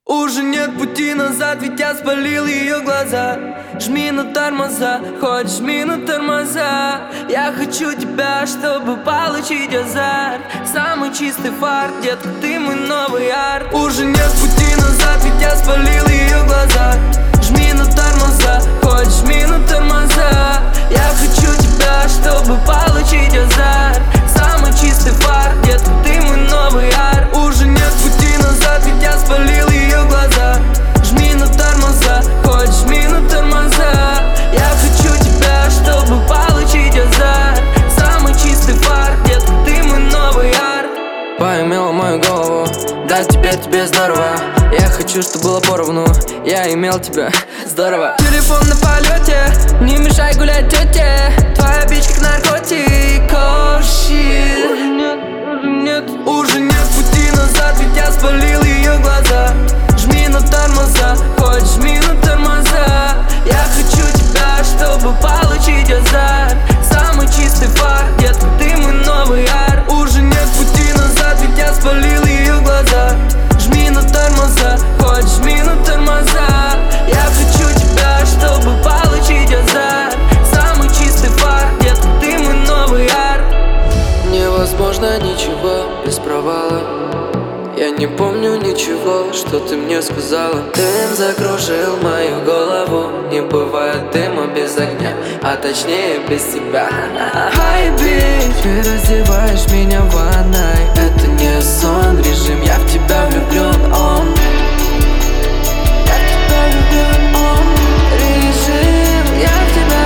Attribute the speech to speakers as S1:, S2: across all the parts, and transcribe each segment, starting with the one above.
S1: Уже нет пути назад, ведь я спалил ее глаза. Жми на тормоза, хоть жми на тормоза. Я хочу тебя, чтобы получить азарт. Самый чистый фарт, детка, ты мой новый арт. Уже нет пути назад, ведь я спалил ее глаза. Жми на тормоза, хоть жми на тормоза. Я хочу тебя, чтобы получить азарт. Самый чистый фарт, детка, ты мой новый арт. Уже нет пути назад, ведь я спалил ее глаза. Жми на тормоза, хоть жми на тормоза. Я хочу тебя, чтобы получить азарт. Самый чистый фарт, детка, ты мой новый арт.
S2: Поимела мою голову, да теперь тебе здорово. Я хочу, чтобы было поровну, я имел тебя, здорово.
S1: Телефон на полете, не мешай гулять тете. Твоя бич как наркотик, oh shit. Уже нет пути назад, ведь я спалил ее глаза. Жми на тормоза, хоть жми на тормоза. Я хочу тебя, чтобы получить азарт. Самый чистый фарт, детка, ты мой новый арт. Уже нет пути назад, ведь я спалил ее глаза. Жми на тормоза, хоть жми на тормоза. Я хочу тебя, чтобы получить азарт. Самый чистый фарт, детка, ты мой новый арт.
S2: Невозможно ничего без провала. Я не помню ничего, что ты мне сказала. Дым закружил мою голову. Не бывает дыма без огня, а точнее без тебя.
S1: Hi, bitch.
S2: Ты раздеваешь меня в ванной. Это не сон, режим, я в тебя влюблен, он. Я в тебя влюблен, он. Режим, я в тебя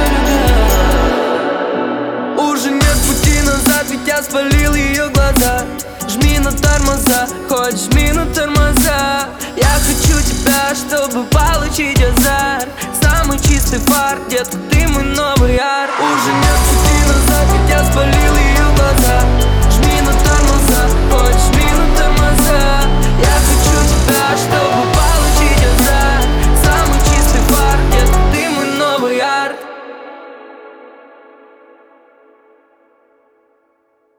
S2: влюблен.
S1: Уже нет пути назад, ведь я спалил ее глаза. Жми на тормоза, хоть жми на тормоза. Я хочу тебя, чтобы получить азарт. Самый чистый фарт, детка, ты мой новый арт. Уже